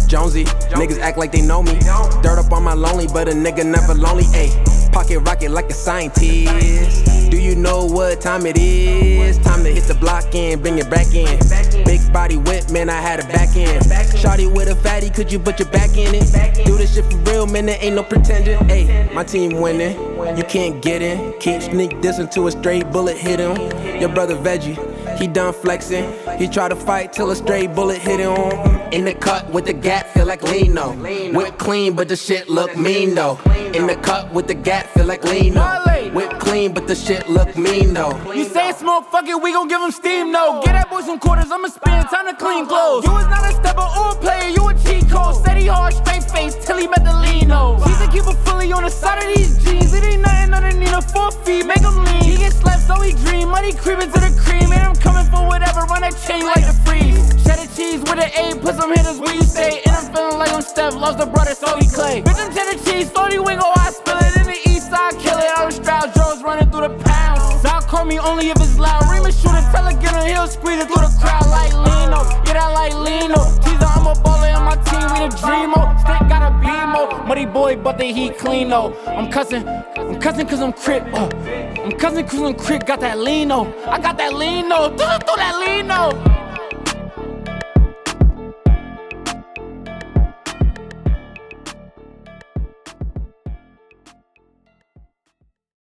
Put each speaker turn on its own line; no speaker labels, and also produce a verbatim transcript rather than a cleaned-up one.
Jonesy, niggas act like they know me. Dirt up on my lonely, but a nigga never lonely. Ayy, pocket rocket like a scientist. Do you know what time it is? Time to hit the block and bring it back in. Big body whip, man, I had a back end. Shawty with a fatty, could you put your back in it? Do this shit for real, man, there ain't no pretending. Ayy, my team winning, you can't get in. Keep sneak dissing to a straight bullet hit him. Your brother Veggie, he done flexing. He try to fight till a straight bullet hit him. In the cut with the gat, feel like Lino. Whip clean, but the shit look mean though. In the cut with the gat, feel like Lino. Whip clean, but the shit look mean though.
You say smoke, fuck it, we gon' give him steam, no. Get that boy some quarters, I'ma spin, time to clean clothes. You was not a stepper or a player, you a cheat code. Steady hard, straight face, till he met the Lino. She's a keeper fully on the side of these jeans. It ain't nothing underneath her four feet, make him lean. He get slapped, so he dream, money creeping to the cream. And I'm coming for whatever, run that chain like the freeze. Cheddar cheese with an A, put some hitters where you stay. And I'm feeling like I'm Steph, loves the brother, so he Clay. Bitch, I'm cheddar cheese, thirty wingo, I spill it. In the east side, kill it, out of Stroud, Joe's running through the pounds. Zod call me only if it's loud. Rima shooter, tell her get on hill, squeeze it through the crowd like Lino. Yeah, that like Lino. Teaser, I'm a baller on my team, we the dreamo. Stick got a beamo. Muddy boy, but the heat clean though. I'm cussing, I'm cussing cause I'm crip. Uh. I'm cussing cause I'm crip, got that Lino. I got that Lino, through, through that Lino.